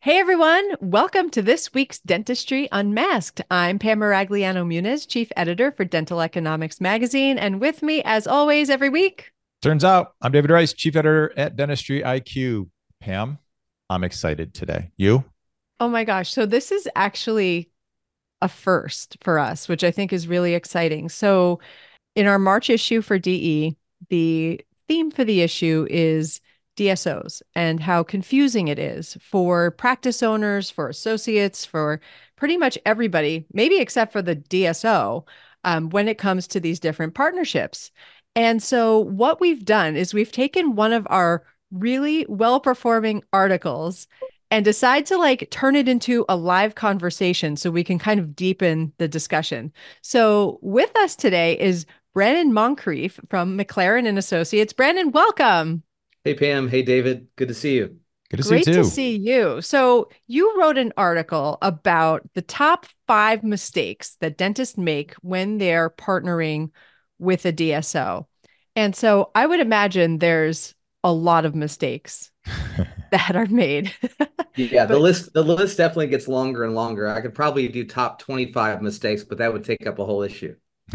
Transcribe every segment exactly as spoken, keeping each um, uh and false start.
Hey everyone, welcome to this week's Dentistry Unmasked. I'm Pam Maragliano Muniz, Chief Editor for Dental Economics Magazine, and with me, as always, every week. Turns out I'm David Rice, Chief Editor at Dentistry I Q. Pam, I'm excited today. You? Oh my gosh, so this is actually a first for us, which I think is really exciting. So, in our March issue for D E, the theme for the issue is D S Os and how confusing it is for practice owners, for associates, for pretty much everybody, maybe except for the D S O, um, when it comes to these different partnerships. And so, what we've done is we've taken one of our really well performing articles and decide to like turn it into a live conversation so we can kind of deepen the discussion. So with us today is Brandon Moncrief from McLaren and Associates. Brandon, welcome. Hey Pam, hey David, good to see you. Good to see you Great to too. see you. So, you wrote an article about the top five mistakes that dentists make when they're partnering with a D S O. And so, I would imagine there's a lot of mistakes that are made. Yeah, the But list the list definitely gets longer and longer. I could probably do top twenty-five mistakes, but that would take up a whole issue.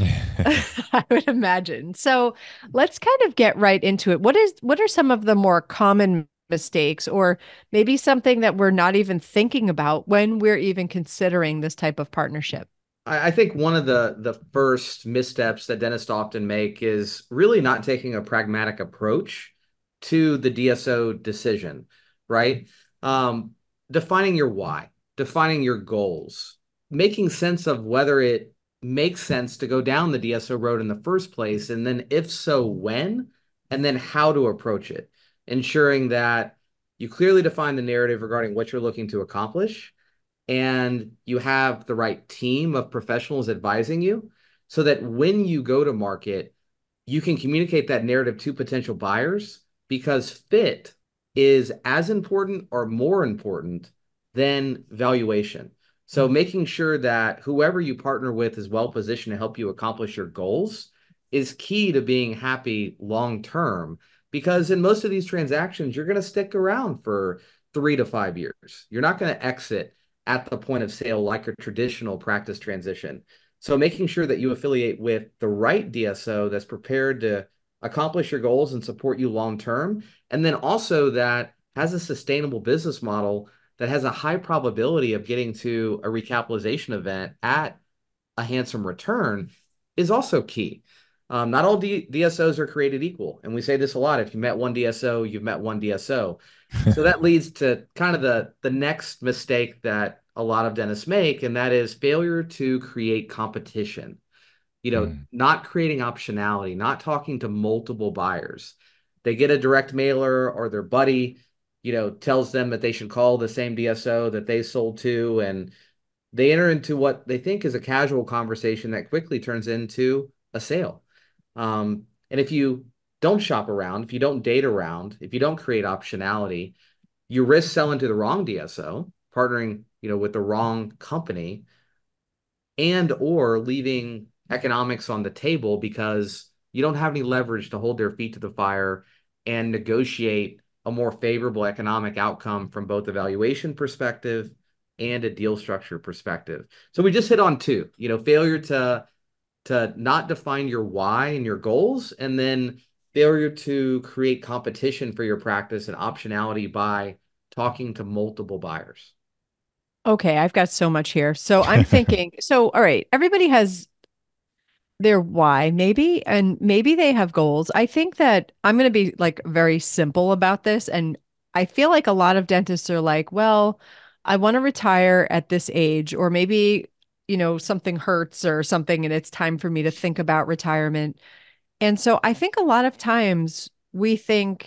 I would imagine. So let's kind of get right into it. What is what are some of the more common mistakes, or maybe something that we're not even thinking about when we're even considering this type of partnership? I, I think one of the the first missteps that dentists often make is really not taking a pragmatic approach to the D S O decision, right? Um, Defining your why, defining your goals, making sense of whether it makes sense to go down the D S O road in the first place, and then if so, when, and then how to approach it, ensuring that you clearly define the narrative regarding what you're looking to accomplish and you have the right team of professionals advising you so that when you go to market, you can communicate that narrative to potential buyers because fit is as important or more important than valuation. So making sure that whoever you partner with is well positioned to help you accomplish your goals is key to being happy long term because in most of these transactions you're going to stick around for three to five years. You're not going to exit at the point of sale like a traditional practice transition. So making sure that you affiliate with the right D S O that's prepared to accomplish your goals and support you long term, and then also that has a sustainable business model that has a high probability of getting to a recapitalization event at a handsome return is also key. Um, not all D- DSOs are created equal. And we say this a lot. If you met one D S O, you've met one D S O. So that leads to kind of the, the next mistake that a lot of dentists make, and that is failure to create competition. You know, Mm. not creating optionality, not talking to multiple buyers. They get a direct mailer or their buddy, you know, tells them that they should call the same D S O that they sold to, and they enter into what they think is a casual conversation that quickly turns into a sale. Um, and if you don't shop around, if you don't date around, if you don't create optionality, you risk selling to the wrong D S O, partnering, you know, with the wrong company, and or leaving economics on the table because you don't have any leverage to hold their feet to the fire and negotiate a more favorable economic outcome from both a valuation perspective and a deal structure perspective. So we just hit on two, you know, failure to to not define your why and your goals, and then failure to create competition for your practice and optionality by talking to multiple buyers. Okay, I've got so much here. So I'm thinking, so all right, everybody has their why, maybe, and maybe they have goals. I think that I'm going to be like very simple about this. And I feel like a lot of dentists are like, well, I want to retire at this age, or maybe, you know, something hurts or something, and it's time for me to think about retirement. And so I think a lot of times we think,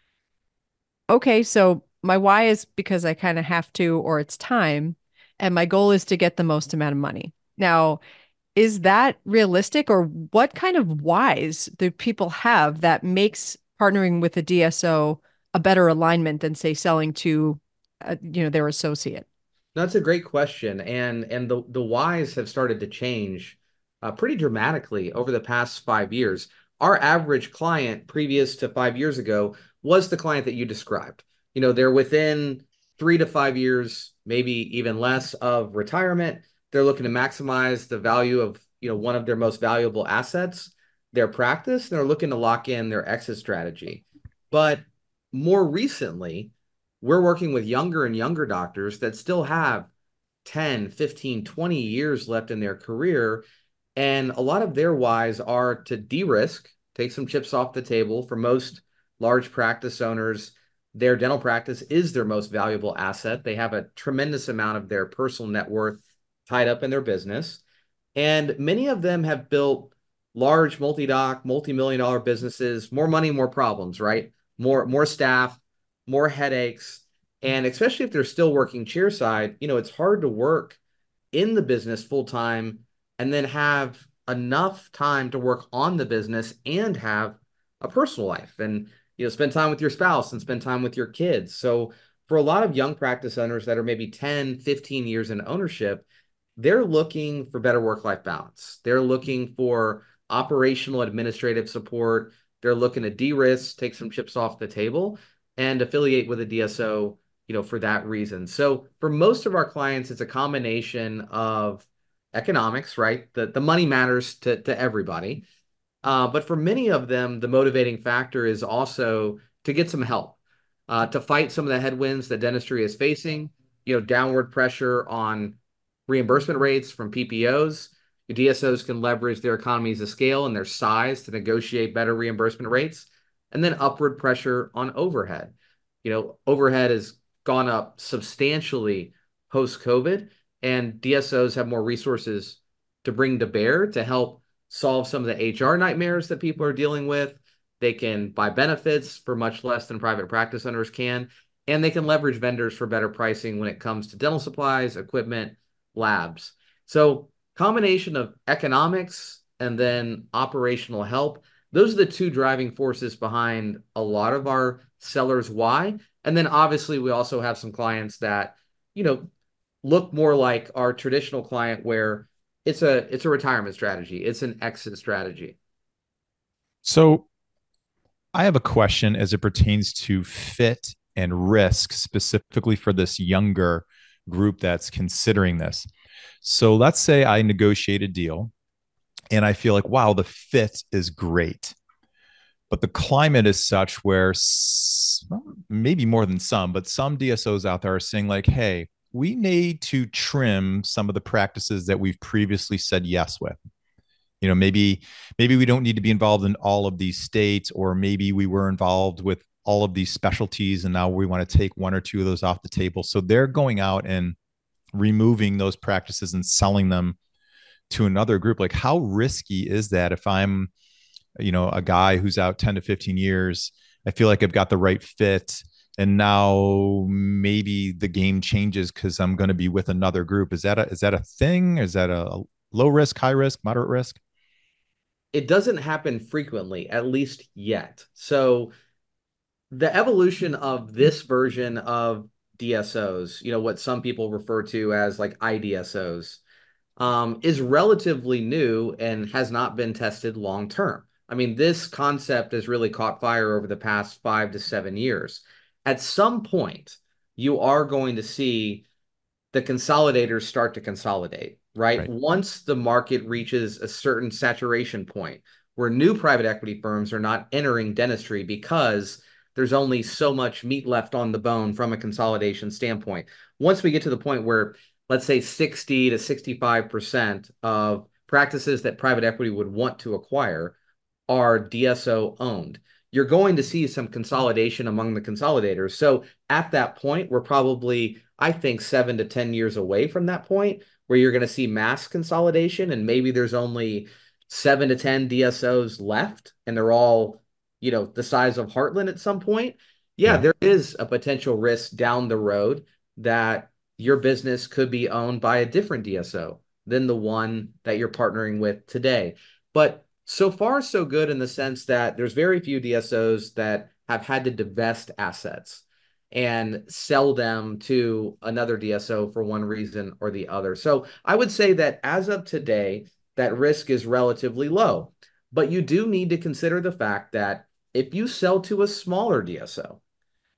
okay, so my why is because I kind of have to, or it's time, and my goal is to get the most amount of money. Now, is that realistic, or what kind of whys do people have that makes partnering with a D S O a better alignment than, say, selling to, uh, you know, their associate? That's a great question, and and the the whys have started to change uh, pretty dramatically over the past five years. Our average client previous to five years ago was the client that you described. You know, they're within three to five years, maybe even less of retirement. They're looking to maximize the value of, you know, one of their most valuable assets, their practice. And they're looking to lock in their exit strategy. But more recently, we're working with younger and younger doctors that still have ten, fifteen, twenty years left in their career. And a lot of their whys are to de-risk, take some chips off the table. For most large practice owners, their dental practice is their most valuable asset. They have a tremendous amount of their personal net worth tied up in their business. And many of them have built large multi-doc, multi-million dollar businesses, more money, more problems, right? More, more staff, more headaches. And especially if they're still working chairside, you know, it's hard to work in the business full time and then have enough time to work on the business and have a personal life and, you know, spend time with your spouse and spend time with your kids. So for a lot of young practice owners that are maybe ten, fifteen years in ownership, they're looking for better work-life balance. They're looking for operational administrative support. They're looking to de-risk, take some chips off the table, and affiliate with a D S O, you know, for that reason. So for most of our clients, it's a combination of economics, right? The, the money matters to, to everybody. Uh, but for many of them, the motivating factor is also to get some help, uh, to fight some of the headwinds that dentistry is facing, you know, downward pressure on reimbursement rates from P P Os. Your D S Os can leverage their economies of scale and their size to negotiate better reimbursement rates, and then upward pressure on overhead. You know, overhead has gone up substantially post-COVID, and D S Os have more resources to bring to bear to help solve some of the H R nightmares that people are dealing with. They can buy benefits for much less than private practice owners can, and they can leverage vendors for better pricing when it comes to dental supplies, equipment, labs. So combination of economics and then operational help, those are the two driving forces behind a lot of our sellers' why. And then obviously we also have some clients that, you know, look more like our traditional client where it's a it's a retirement strategy. It's an exit strategy. So I have a question as it pertains to fit and risk specifically for this younger group that's considering this. So let's say I negotiate a deal and I feel like, wow, the fit is great. But the climate is such where maybe more than some, but some D S Os out there are saying like, hey, we need to trim some of the practices that we've previously said yes with. You know, maybe maybe we don't need to be involved in all of these states, or maybe we were involved with all of these specialties and now we want to take one or two of those off the table. So they're going out and removing those practices and selling them to another group. Like, how risky is that if I'm, you know, a guy who's out ten to fifteen years, I feel like I've got the right fit, and now maybe the game changes because I'm going to be with another group. Is that a, is that a thing? Is that a low risk, high risk, moderate risk? It doesn't happen frequently, at least yet. So the evolution of this version of D S Os, you know, what some people refer to as like I D S Os, um, is relatively new and has not been tested long term. I mean, this concept has really caught fire over the past five to seven years. At some point, you are going to see the consolidators start to consolidate, right? Right. Once the market reaches a certain saturation point where new private equity firms are not entering dentistry because there's only so much meat left on the bone from a consolidation standpoint. Once we get to the point where, let's say, sixty to sixty-five percent of practices that private equity would want to acquire are D S O owned, you're going to see some consolidation among the consolidators. So at that point, we're probably, I think, seven to ten years away from that point where you're going to see mass consolidation, and maybe there's only seven to ten D S Os left and they're all, you know, the size of Heartland at some point. Yeah, Yeah. there is a potential risk down the road that your business could be owned by a different D S O than the one that you're partnering with today. But so far, so good in the sense that there's very few D S Os that have had to divest assets and sell them to another D S O for one reason or the other. So I would say that as of today, that risk is relatively low. But you do need to consider the fact that if you sell to a smaller D S O,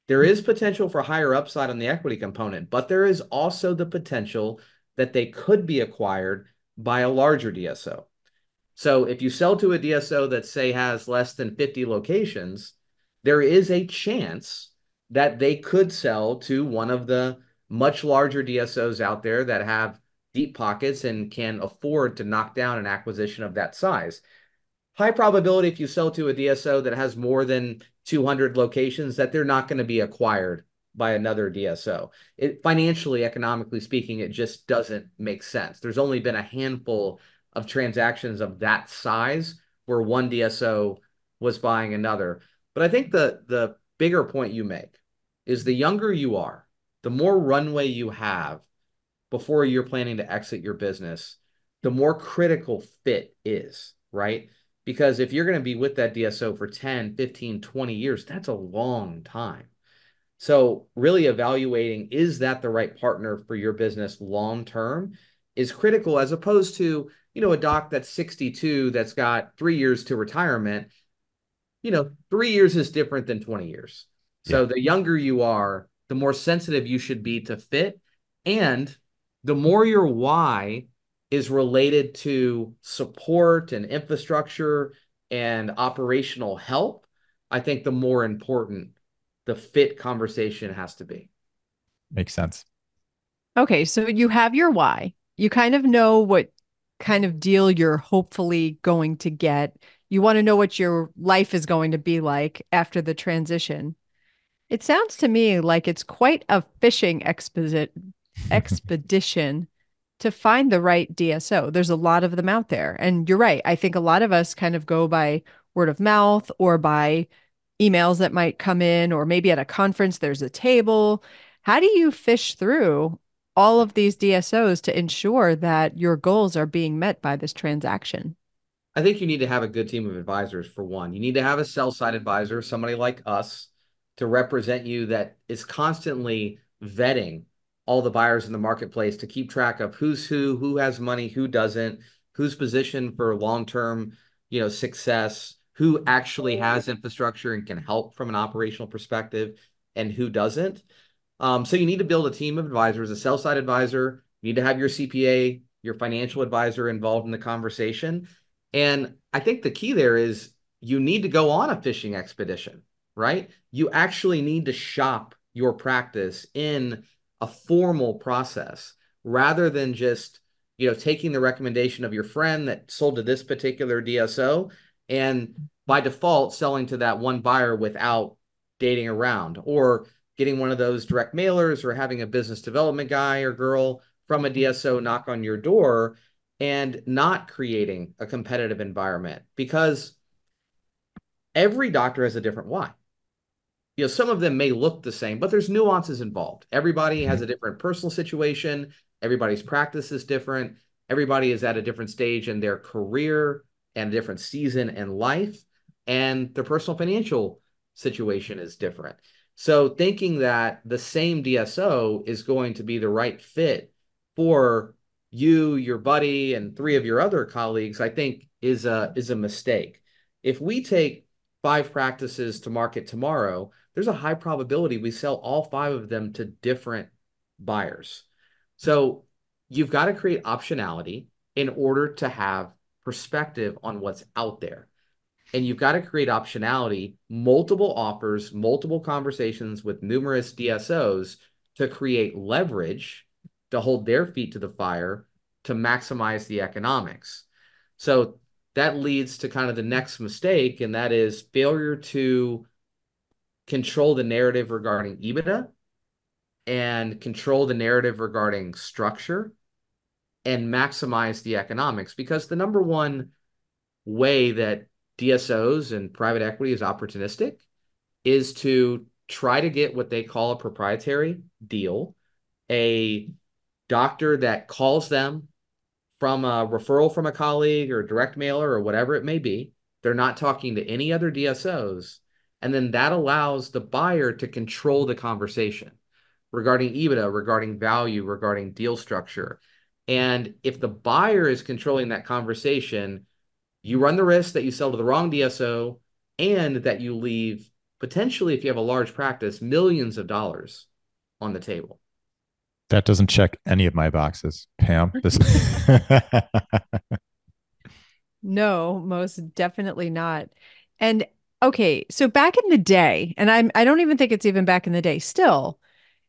There is potential for higher upside on the equity component, but there is also the potential that they could be acquired by a larger D S O. So if you sell to a D S O that, say, has less than fifty locations, there is a chance that they could sell to one of the much larger D S Os out there that have deep pockets and can afford to knock down an acquisition of that size. High probability if you sell to a D S O that has more than two hundred locations that they're not going to be acquired by another D S O. It, financially, economically speaking, it just doesn't make sense. There's only been a handful of transactions of that size where one D S O was buying another. But I think the the bigger point you make is the younger you are, the more runway you have before you're planning to exit your business, the more critical fit is, right? Because if you're going to be with that D S O for ten, fifteen, twenty years, that's a long time. So really evaluating, is that the right partner for your business long term, is critical, as opposed to, you know, a doc that's sixty-two that's got three years to retirement. You know, three years is different than twenty years. So Yeah. the younger you are, the more sensitive you should be to fit. And the more your why is related to support and infrastructure and operational help, I think the more important the fit conversation has to be. Makes sense. Okay, so you have your why. You kind of know what kind of deal you're hopefully going to get. You want to know what your life is going to be like after the transition. It sounds to me like it's quite a fishing exposit expedition to find the right D S O. There's a lot of them out there. And you're right. I think a lot of us kind of go by word of mouth or by emails that might come in, or maybe at a conference there's a table. How do you fish through all of these D S Os to ensure that your goals are being met by this transaction? I think you need to have a good team of advisors, for one. You need to have a sell side advisor, somebody like us, to represent you, that is constantly vetting all the buyers in the marketplace to keep track of who's who, who has money, who doesn't, who's positioned for long-term, you know, success, who actually has infrastructure and can help from an operational perspective, and who doesn't. Um, so you need to build a team of advisors, a sell side advisor. You need to have your C P A, your financial advisor involved in the conversation. And I think the key there is you need to go on a fishing expedition, right? You actually need to shop your practice in a formal process, rather than just, you know, taking the recommendation of your friend that sold to this particular D S O and by default selling to that one buyer without dating around, or getting one of those direct mailers, or having a business development guy or girl from a D S O knock on your door, and not creating a competitive environment, because every doctor has a different why. You know, some of them may look the same, but there's nuances involved. Everybody has a different personal situation. Everybody's practice is different. Everybody is at a different stage in their career and a different season in life. And their personal financial situation is different. So thinking that the same D S O is going to be the right fit for you, your buddy, and three of your other colleagues, I think is a, is a mistake. If we take five practices to market tomorrow, there's a high probability we sell all five of them to different buyers. So you've got to create optionality in order to have perspective on what's out there. And you've got to create optionality, multiple offers, multiple conversations with numerous D S Os to create leverage to hold their feet to the fire to maximize the economics. So that leads to kind of the next mistake, and that is failure to control the narrative regarding EBITDA and control the narrative regarding structure and maximize the economics. Because the number one way that D S Os and private equity is opportunistic is to try to get what they call a proprietary deal, a doctor that calls them from a referral from a colleague or a direct mailer or whatever it may be. They're not talking to any other D S Os. And then that allows the buyer to control the conversation regarding EBITDA, regarding value, regarding deal structure. And if the buyer is controlling that conversation, you run the risk that you sell to the wrong D S O and that you leave potentially, if you have a large practice, millions of dollars on the table. That doesn't check any of my boxes, Pam. This No, most definitely not. And okay, so back in the day, and I'm I don't even think it's even back in the day. Still,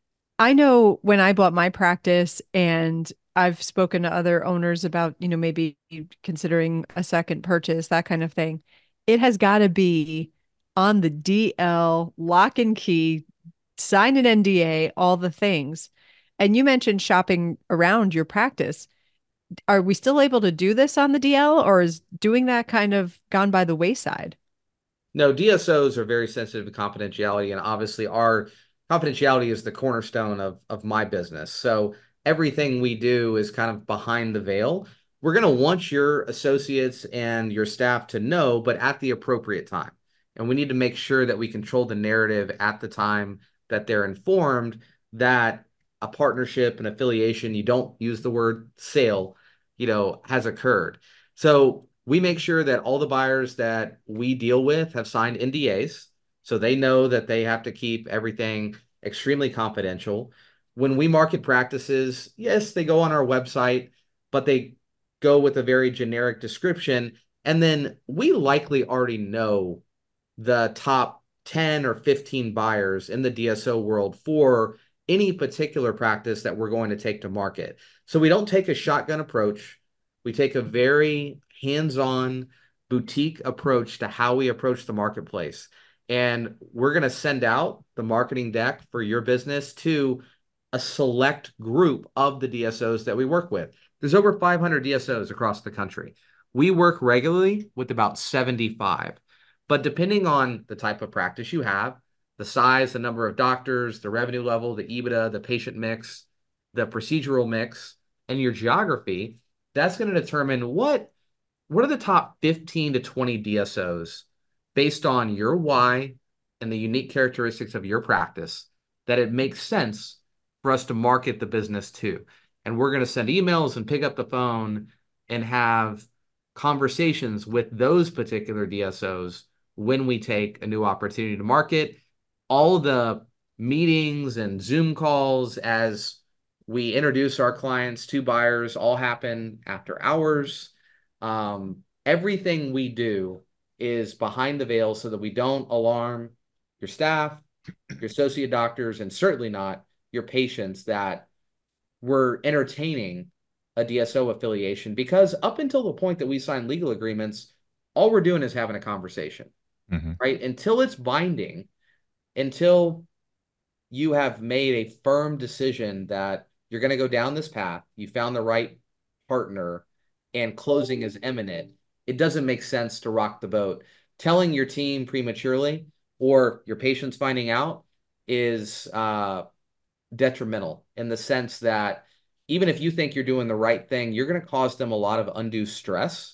I know when I bought my practice and I've spoken to other owners about, you know, maybe considering a second purchase, that kind of thing. It has got to be on the D L, lock and key, sign an N D A, all the things. And you mentioned shopping around your practice. Are we still able to do this on the D L, or is doing that kind of gone by the wayside? No, D S Os are very sensitive to confidentiality, and obviously our confidentiality is the cornerstone of of my business. So everything we do is kind of behind the veil. We're going to want your associates and your staff to know, but at the appropriate time. And we need to make sure that we control the narrative at the time that they're informed that a partnership, an affiliation, you don't use the word sale, you know, has occurred. So we make sure that all the buyers that we deal with have signed N D As, so they know that they have to keep everything extremely confidential. When we market practices, yes, they go on our website, but they go with a very generic description. And then we likely already know the top ten or fifteen buyers in the D S O world for any particular practice that we're going to take to market. So we don't take a shotgun approach. We take a very hands-on boutique approach to how we approach the marketplace. And we're going to send out the marketing deck for your business to a select group of the D S Os that we work with. There's over five hundred D S Os across the country. We work regularly with about seventy-five. But depending on the type of practice you have, the size, the number of doctors, the revenue level, the EBITDA, the patient mix, the procedural mix, and your geography, that's going to determine what what are the top fifteen to twenty D S Os based on your why and the unique characteristics of your practice that it makes sense for us to market the business to. And we're going to send emails and pick up the phone and have conversations with those particular D S Os when we take a new opportunity to market. All the meetings and Zoom calls as we introduce our clients to buyers all happen after hours. Um, everything we do is behind the veil so that we don't alarm your staff, your associate doctors, and certainly not your patients that we're entertaining a D S O affiliation, because up until the point that we sign legal agreements, all we're doing is having a conversation, mm-hmm. right? Until it's binding, until you have made a firm decision that you're going to go down this path, you found the right partner, and closing is imminent, it doesn't make sense to rock the boat. Telling your team prematurely or your patients finding out is uh, detrimental in the sense that even if you think you're doing the right thing, you're going to cause them a lot of undue stress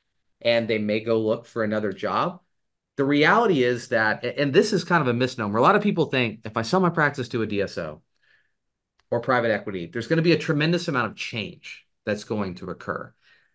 and they may go look for another job. The reality is that, and this is kind of a misnomer, a lot of people think if I sell my practice to a D S O or private equity, there's going to be a tremendous amount of change that's going to occur.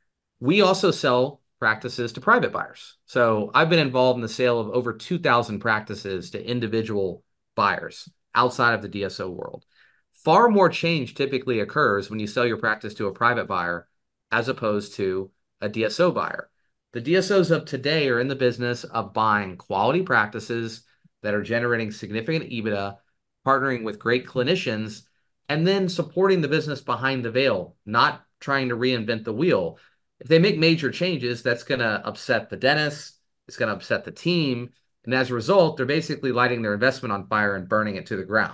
We also sell practices to private buyers. So I've been involved in the sale of over two thousand practices to individual buyers outside of the D S O world. Far more change typically occurs when you sell your practice to a private buyer as opposed to a D S O buyer. The D S Os of today are in the business of buying quality practices that are generating significant EBITDA, partnering with great clinicians, and then supporting the business behind the veil, not trying to reinvent the wheel. If they make major changes, that's going to upset the dentist, it's going to upset the team, and as a result, they're basically lighting their investment on fire and burning it to the ground.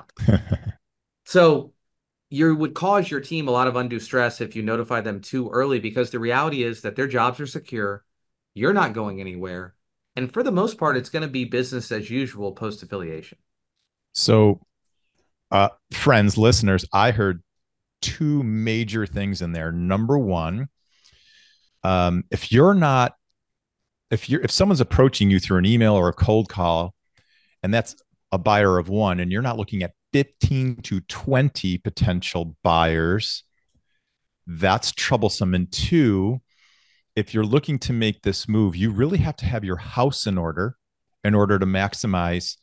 So you would cause your team a lot of undue stress if you notify them too early, because the reality is that their jobs are secure, you're not going anywhere, and for the most part, it's going to be business as usual post-affiliation. So, uh, friends, listeners, I heard two major things in there. Number one, um, if you're not, if you're, if someone's approaching you through an email or a cold call, and that's a buyer of one, and you're not looking at fifteen to twenty potential buyers, that's troublesome. And two, if you're looking to make this move, you really have to have your house in order in order to maximize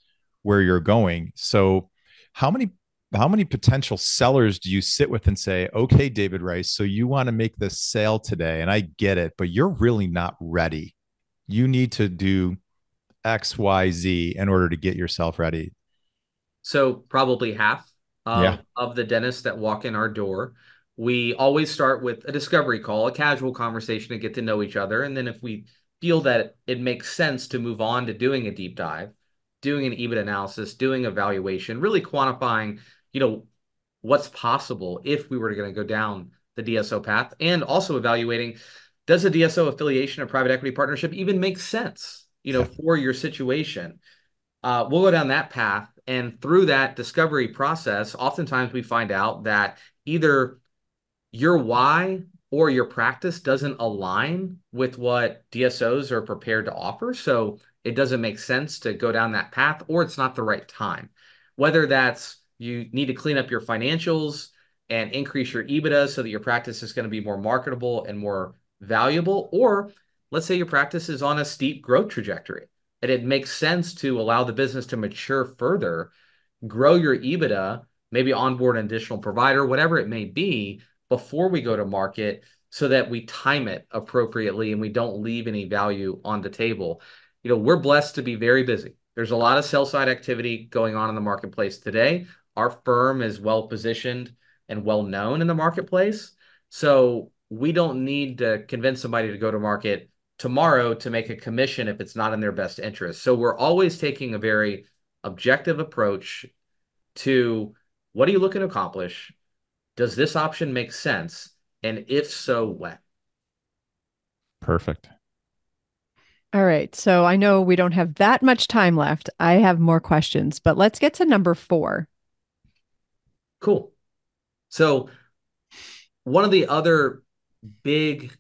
where you're going. So how many how many potential sellers do you sit with and say, okay, David Rice, so you want to make this sale today, and I get it, but you're really not ready. You need to do X, Y, Z in order to get yourself ready. So probably half Yeah. of, of the dentists that walk in our door, we always start with a discovery call, a casual conversation to get to know each other. And then if we feel that it makes sense to move on to doing a deep dive, doing an EBIT analysis, doing evaluation, really quantifying, you know, what's possible if we were going to go down the D S O path, and also evaluating, does a D S O affiliation or private equity partnership even make sense, you know, for your situation? Uh, we'll go down that path. And through that discovery process, oftentimes we find out that either your why or your practice doesn't align with what D S Os are prepared to offer. So it doesn't make sense to go down that path, or it's not the right time. Whether that's you need to clean up your financials and increase your EBITDA so that your practice is going to be more marketable and more valuable, or let's say your practice is on a steep growth trajectory and it makes sense to allow the business to mature further, grow your EBITDA, maybe onboard an additional provider, whatever it may be, before we go to market, so that we time it appropriately and we don't leave any value on the table. You know, we're blessed to be very busy. There's a lot of sell side activity going on in the marketplace today. Our firm is well positioned and well known in the marketplace. So we don't need to convince somebody to go to market tomorrow to make a commission if it's not in their best interest. So we're always taking a very objective approach to, what are you looking to accomplish? Does this option make sense? And if so, when? Perfect. All right. So I know we don't have that much time left. I have more questions, but let's get to number four. Cool. So one of the other big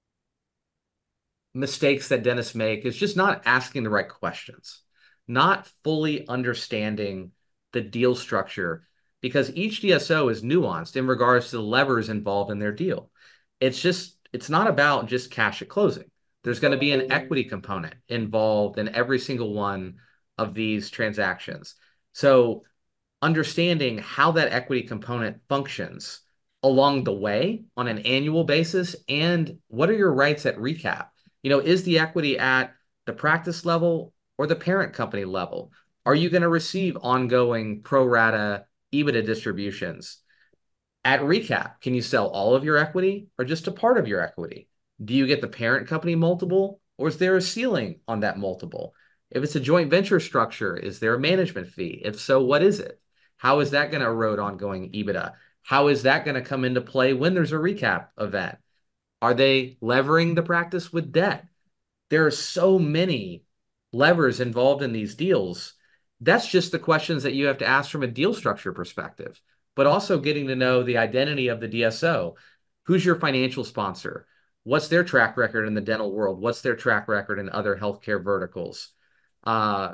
mistakes that dentists make is just not asking the right questions, not fully understanding the deal structure, because each D S O is nuanced in regards to the levers involved in their deal. It's just, it's not about just cash at closing. There's going to be an equity component involved in every single one of these transactions. So understanding how that equity component functions along the way on an annual basis, and what are your rights at recap? You know, is the equity at the practice level or the parent company level? Are you going to receive ongoing pro rata EBITDA distributions? At recap, can you sell all of your equity or just a part of your equity? Do you get the parent company multiple, or is there a ceiling on that multiple? If it's a joint venture structure, is there a management fee? If so, what is it? How is that going to erode ongoing EBITDA? How is that going to come into play when there's a recap event? Are they levering the practice with debt? There are so many levers involved in these deals. That's just the questions that you have to ask from a deal structure perspective, but also getting to know the identity of the D S O. Who's your financial sponsor? What's their track record in the dental world? What's their track record in other healthcare verticals? Uh,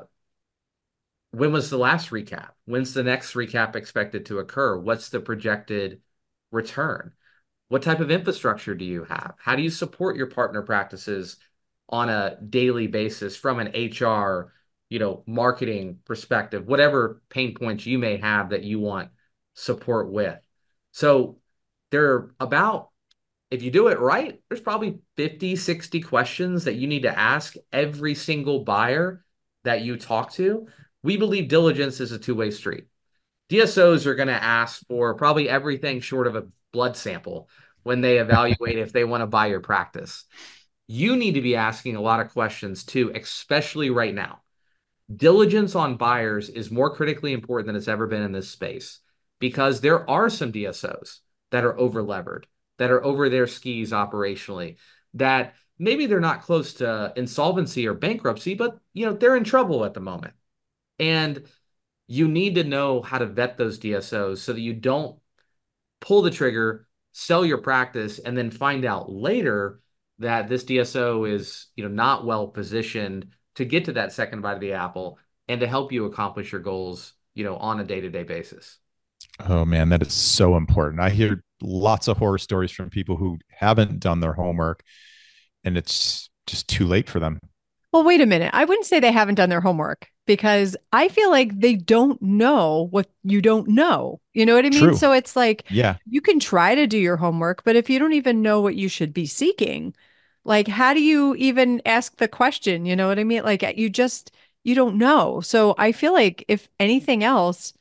when was the last recap? When's the next recap expected to occur? What's the projected return? What type of infrastructure do you have? How do you support your partner practices on a daily basis from an H R, you know, marketing perspective, whatever pain points you may have that you want support with? So there are about, if you do it right, there's probably fifty, sixty questions that you need to ask every single buyer that you talk to. We believe diligence is a two-way street. D S Os are going to ask for probably everything short of a blood sample when they evaluate if they want to buy your practice. You need to be asking a lot of questions too, especially right now. Diligence on buyers is more critically important than it's ever been in this space, because there are some D S Os that are over levered, that are over their skis operationally, that maybe they're not close to insolvency or bankruptcy, but you know, they're in trouble at the moment. And you need to know how to vet those D S Os so that you don't pull the trigger, sell your practice, and then find out later that this D S O is, you know, not well positioned to get to that second bite of the apple and to help you accomplish your goals, you know, on a day-to-day basis. Oh man, that is so important. I hear lots of horror stories from people who haven't done their homework, and it's just too late for them. Well, wait a minute. I wouldn't say they haven't done their homework. because I feel like they don't know what you don't know. You know what I mean? True. So it's like Yeah. you can try to do your homework, but if you don't even know what you should be seeking, like how do you even ask the question? You know what I mean? Like you just you don't know. So I feel like if anything else,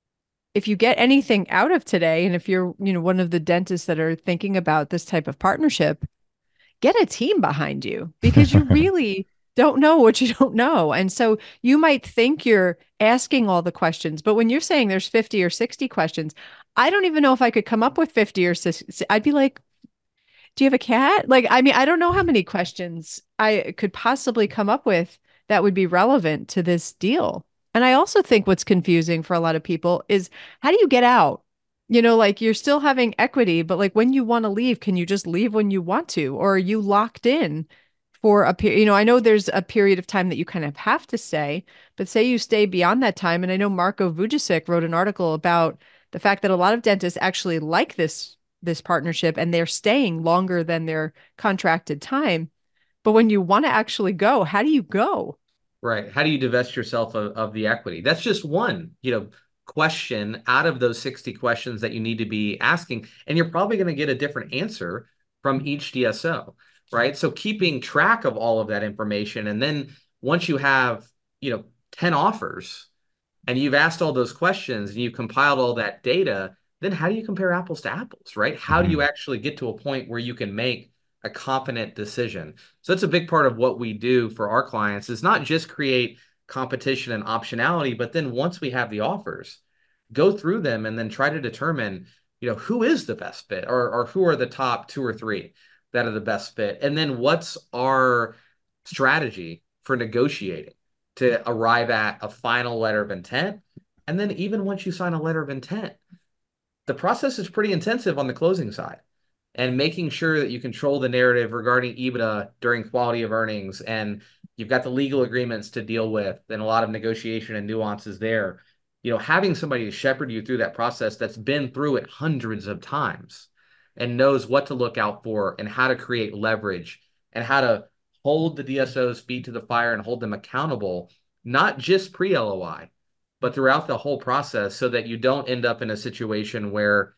if you get anything out of today, and if you're, you know, one of the dentists that are thinking about this type of partnership, get a team behind you because you really don't know what you don't know. And so you might think you're asking all the questions, but when you're saying there's fifty or sixty questions, I don't even know if I could come up with fifty or sixty. I'd be like, do you have a cat? Like, I mean, I don't know how many questions I could possibly come up with that would be relevant to this deal. And I also think what's confusing for a lot of people is how do you get out? You know, like you're still having equity, but like when you want to leave, can you just leave when you want to? Or are you locked in for a period? You know, I know there's a period of time that you kind of have to stay, but say you stay beyond that time. And I know Marco Vujicic wrote an article about the fact that a lot of dentists actually like this this partnership and they're staying longer than their contracted time. But when you want to actually go, how do you go? Right. How do you divest yourself of, of the equity? That's just one, you know, question out of those sixty questions that you need to be asking. And you're probably going to get a different answer from each D S O, right? So keeping track of all of that information. And then once you have, you know, ten offers and you've asked all those questions and you've compiled all that data, then how do you compare apples to apples, right? How do you Mhm. actually get to a point where you can make a confident decision? So that's a big part of what we do for our clients is not just create competition and optionality, but then once we have the offers, go through them and then try to determine, you know, who is the best fit or, or who are the top two or three that are the best fit. And then what's our strategy for negotiating to arrive at a final letter of intent. And then even once you sign a letter of intent, the process is pretty intensive on the closing side and making sure that you control the narrative regarding EBITDA during quality of earnings. And you've got the legal agreements to deal with and a lot of negotiation and nuances there. You know, having somebody to shepherd you through that process that's been through it hundreds of times and knows what to look out for and how to create leverage and how to hold the D S O's feet to the fire and hold them accountable, not just pre-L O I, but throughout the whole process so that you don't end up in a situation where,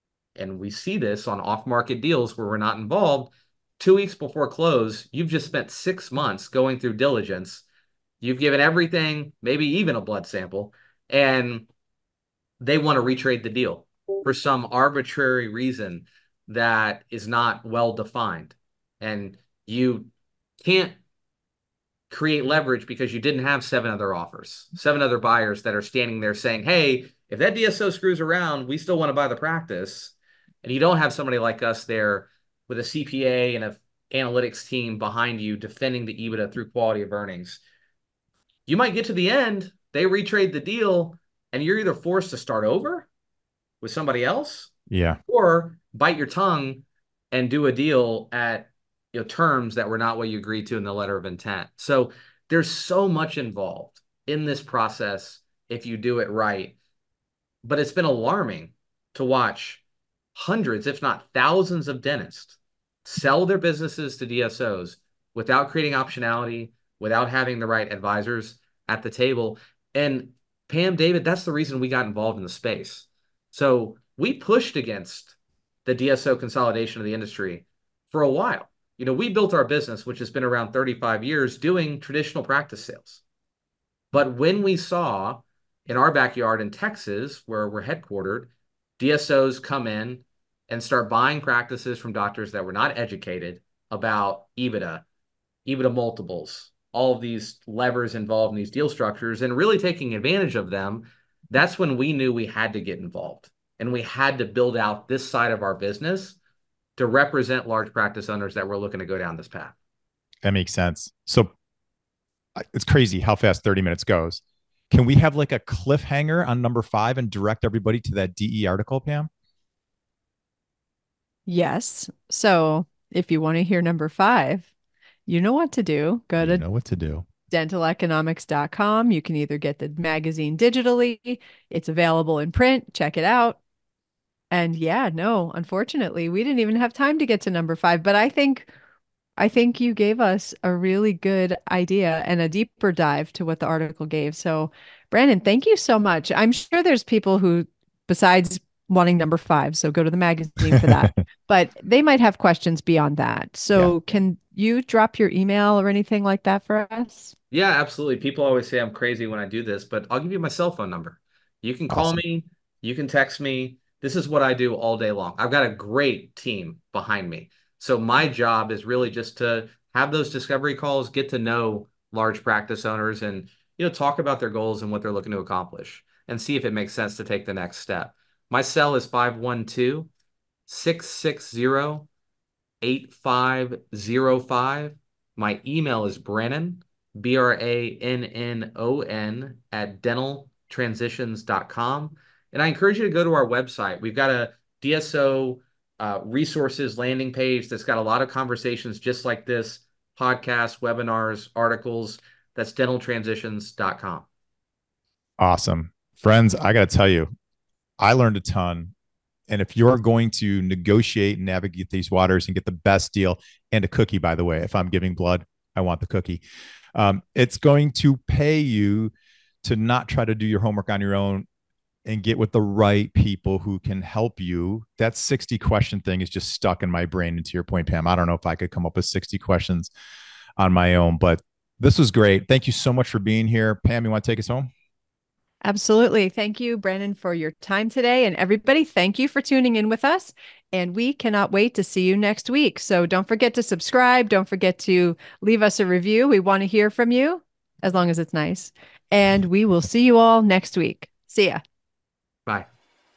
and we see this on off-market deals where we're not involved, two weeks before close, you've just spent six months going through diligence. You've given everything, maybe even a blood sample, and they want to retrade the deal for some arbitrary reason that is not well defined. And you can't create leverage because you didn't have seven other offers, seven other buyers that are standing there saying, hey, if that D S O screws around, we still want to buy the practice. And you don't have somebody like us there with a C P A and a analytics team behind you defending the EBITDA through quality of earnings. You might get to the end, they retrade the deal, and you're either forced to start over with somebody else Yeah. or bite your tongue and do a deal at, you know, terms that were not what you agreed to in the letter of intent. So there's so much involved in this process if you do it right. But it's been alarming to watch hundreds, if not thousands, of dentists sell their businesses to D S Os without creating optionality, without having the right advisors at the table. And Pam, David, that's the reason we got involved in the space. So we pushed against the D S O consolidation of the industry for a while. You know, we built our business, which has been around thirty-five years, doing traditional practice sales. But when we saw in our backyard in Texas, where we're headquartered, D S Os come in and start buying practices from doctors that were not educated about EBITDA, EBITDA multiples, all of these levers involved in these deal structures, and really taking advantage of them, that's when we knew we had to get involved. And we had to build out this side of our business to represent large practice owners that were looking to go down this path. That makes sense. So it's crazy how fast thirty minutes goes. Can we have like a cliffhanger on number five and direct everybody to that D E article, Pam? Yes. So if you want to hear number five, you know what to do. Go You to know what to do. dental economics dot com. You can either get the magazine digitally, it's available in print. Check it out. And yeah, no, unfortunately, we didn't even have time to get to number five. But I think I think you gave us a really good idea and a deeper dive to what the article gave. So, Brandon, thank you so much. I'm sure there's people who, besides wanting number five, so go to the magazine for that, but they might have questions beyond that. So, yeah. Can you drop your email or anything like that for us? Yeah, absolutely. People always say I'm crazy when I do this, but I'll give you my cell phone number. You can call awesome. me, you can text me. This is what I do all day long. I've got a great team behind me. So my job is really just to have those discovery calls, get to know large practice owners and, you know, talk about their goals and what they're looking to accomplish and see if it makes sense to take the next step. My cell is five one two, six six zero, eight five zero five. My email is Brannon, B R A N N O N at dental transitions dot com. And I encourage you to go to our website. We've got a D S O uh, resources landing page that's got a lot of conversations just like this, podcasts, webinars, articles. That's dental transitions dot com. Awesome. Friends, I got to tell you, I learned a ton. And if you're going to negotiate and navigate these waters and get the best deal, and a cookie, by the way, if I'm giving blood, I want the cookie. Um, it's going to pay you to not try to do your homework on your own and get with the right people who can help you. That sixty question thing is just stuck in my brain. And to your point, Pam, I don't know if I could come up with sixty questions on my own, but this was great. Thank you so much for being here. Pam, you want to take us home? Absolutely. Thank you, Brandon, for your time today. And everybody, thank you for tuning in with us. And we cannot wait to see you next week. So don't forget to subscribe. Don't forget to leave us a review. We want to hear from you, as long as it's nice. And we will see you all next week. See ya. Bye.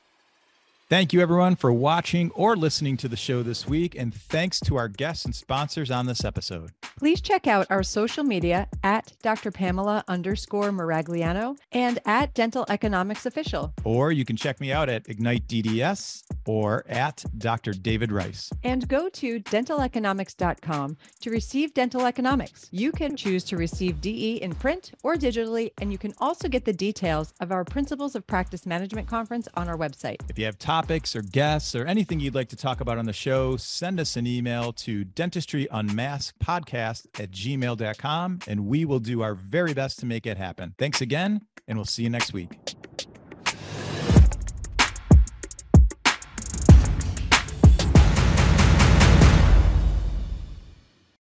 Thank you, everyone, for watching or listening to the show this week. And thanks to our guests and sponsors on this episode. Please check out our social media at Doctor Pamela underscore Maragliano and at Dental Economics Official. Or you can check me out at Ignite D D S or at Doctor David Rice. And go to dental economics dot com to receive dental economics. You can choose to receive D E in print or digitally, and you can also get the details of our Principles of Practice Management conference on our website. If you have topics or guests or anything you'd like to talk about on the show, send us an email to dentistry unmasked podcast at gmail dot com, and we will do our very best to make it happen. Thanks again, and we'll see you next week.